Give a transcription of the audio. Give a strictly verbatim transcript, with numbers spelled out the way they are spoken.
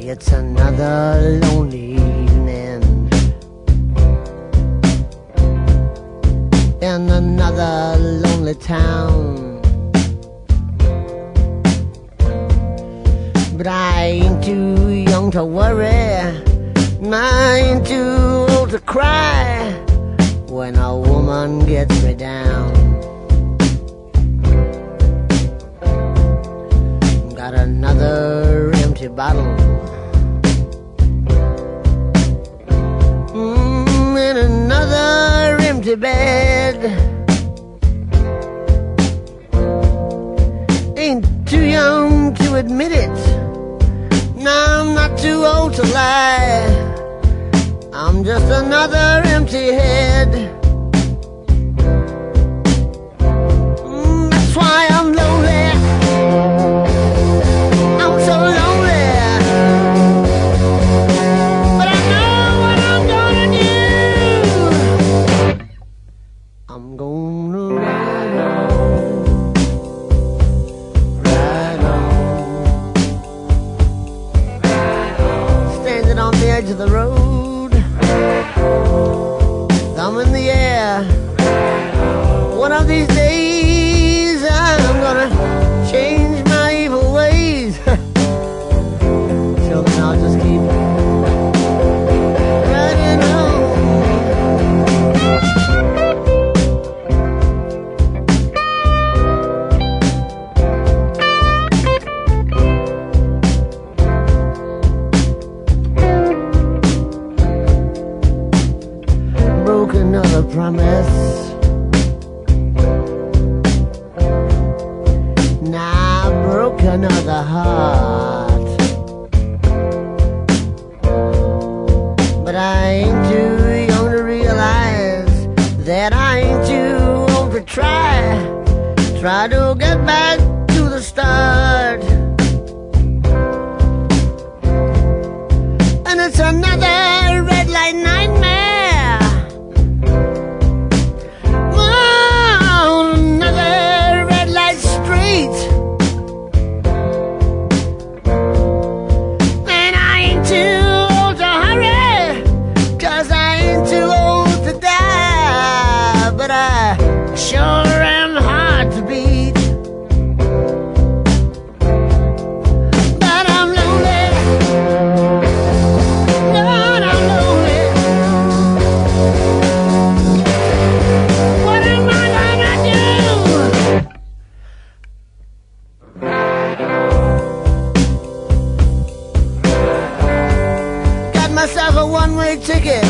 It's another lonely evening in another lonely town, but I ain't too young to worry, and I ain't too old to cry when a woman gets me down. Got another empty bottle, mm, and another empty bed. Ain't too young to admit it, no, I'm not too old to lie. I'm just another empty head. Mm, that's why I'm lonely. I'm so lonely. But I know what I'm gonna do. I'm gonna ride on, ride on, standing on the edge of the road, thumb in the air. One of these days I'm gonna change my evil ways. Till then I'll just keep riding on. Broke another promise, now I broke another heart, but I ain't too young to realize that I ain't too old to try, try to get back to the start. And it's another red light nightmare, sure am hard to beat. But I'm lonely, Lord, I'm lonely. What am I gonna do? Got myself a one-way ticket